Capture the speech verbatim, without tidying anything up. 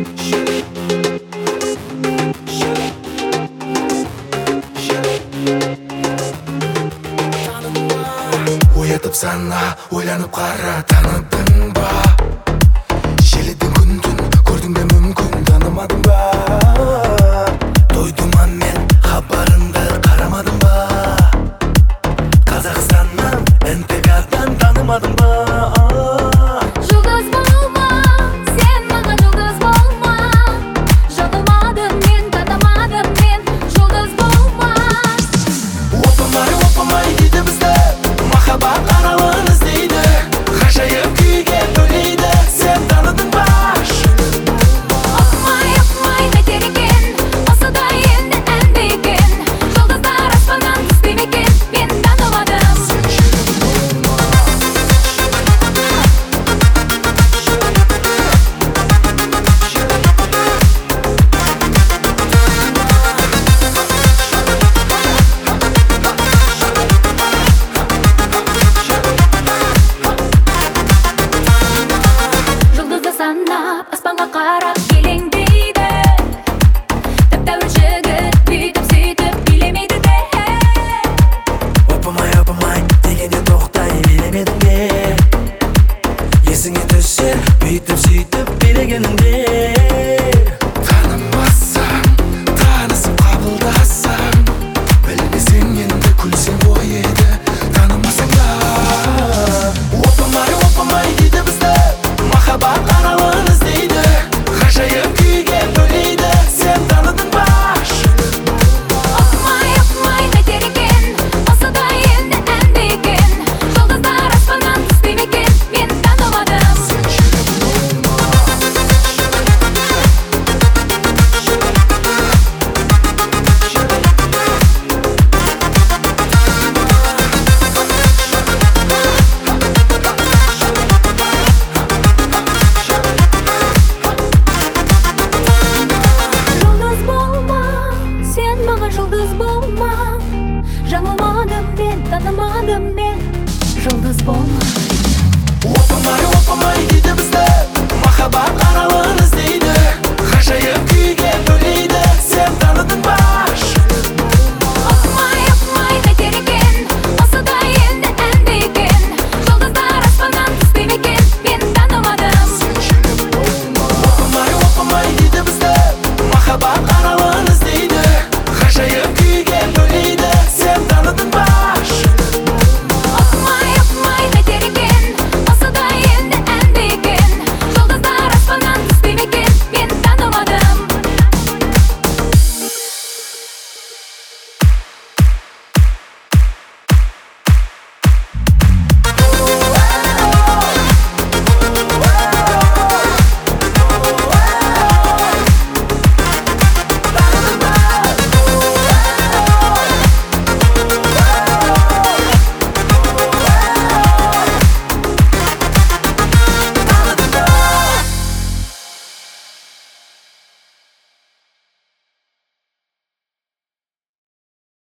Оятып сана, ойланып қара, таныдың ба? Желідің күн-түн, көрдің бе мүмкін, танымадың ба? Тойдым мен, хабарыңды қарамадың ба? Қазақстаннан, эн тэ ка-дан танымадың ба? Жұлдыз болма, сен маған жұлдыз болма. Жағылмадым мен, татымадым мен, жұлдыз болма. Опамай, опамай дейді бізді, махаббат аралын іздейді, ғажайып күйге бөлейді, сен таныдың ба? Оқымай, оқымай қайтер екен, осы да енді ән бе екен? Жұлдыздар аспаннан түспей ме екен, мен танымадым. Жұлдызды санап, аспанға қарап елеңдейді. Тәп-тәуір жігіт, бүйтіп сөйтіп билемейді де. Опамай, опамай дегенде тоқтай билемедің бе? Есіңе түсер, бүйтіп сөйтіп билегеніңде.